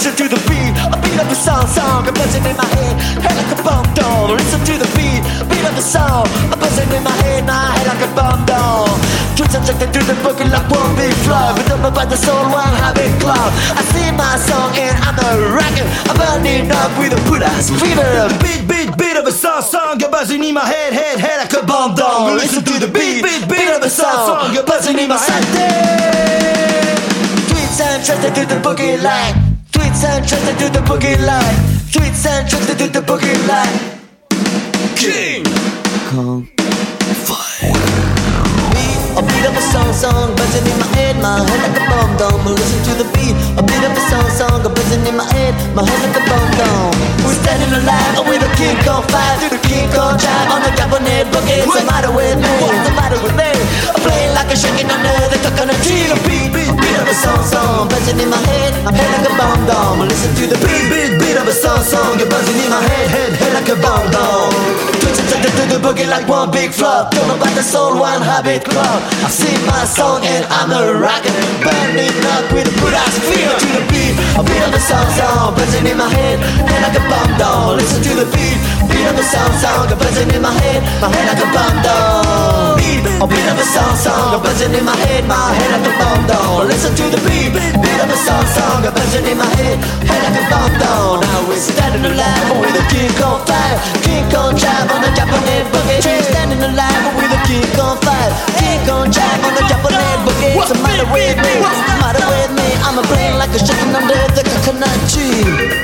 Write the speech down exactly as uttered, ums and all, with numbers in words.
listen to the beat, a beat of the song, song, a buzzing in my head, head like a bomb down. Listen to the beat, beat of the song, a buzzing in my head, my head like a bomb down. Twitch subjected to the boogie like one big flood, with up about the soul, one habit cloud. I sing my song and I'm a rocket, I'm burning up with a put-ass fever. Beat, beat, beat of a song, song, a buzzing in my head, head, head like a bomb down. Listen to the beat, beat, beat of a song, song, a buzzing in my head. Tweets and trends to the boogie line. Tweets and trends to the boogie line. Tweets and trends to the boogie line. King Kong Fire. A beat of a song, song, buzzing in my head, my head like a bomb dome. Listen to the beat, a beat of a song, song, buzzing in my head, my head like a bomb dome. We're standing alive with a King Kong fire, through the King Kong drive on the Japanese boogie. What's the matter with me? What's the matter with me? I'm playing like a shaking under the coconut tree. A beat, beat, beat of a song, song, buzzing in my head, my head like a bomb dome. Listen to the beat, beat, beat of a song, song, buzzing in my head, head, head like a bomb dome. To the boogie like one big flop. Don't know about the soul, one habit club. I sing my song and I'm a rocket, burning up with a good-ass feel. To the beat, a beat of the song, song, buzzing in my head, head like a bomb down. Listen to the beat, beat of the song, song, buzzing in my head, my head like a bomb down. Beat, a beat of the song, song, buzzing in my head, my head like a bomb down. Listen to the beat, beat of the song, song, buzzing in my head, head like a bomb down. Now we're standing alive with a King Kong fire, King Kong drive on the Japanese boogie. Standing alive with a King Kong fire, King Kong drive on the Japanese boogie. What's the matter with me? What's the matter with me? I'm a brain like a chicken under the coconut tree.